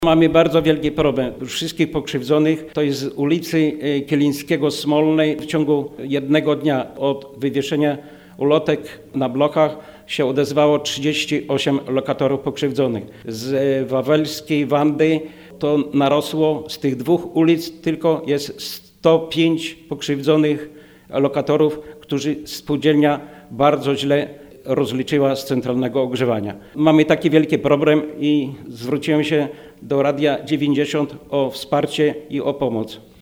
Mamy bardzo wielki problem wszystkich pokrzywdzonych. To jest z ulicy Kielińskiego Smolnej. W ciągu jednego dnia od wywieszenia ulotek na blokach się odezwało 38 lokatorów pokrzywdzonych. Z Wawelskiej Wandy to narosło z tych dwóch ulic tylko jest 105 pokrzywdzonych lokatorów, którzy spółdzielnia bardzo źle rozliczyła z centralnego ogrzewania. Mamy taki wielki problem i zwróciłem się do Radia 90 o wsparcie i o pomoc.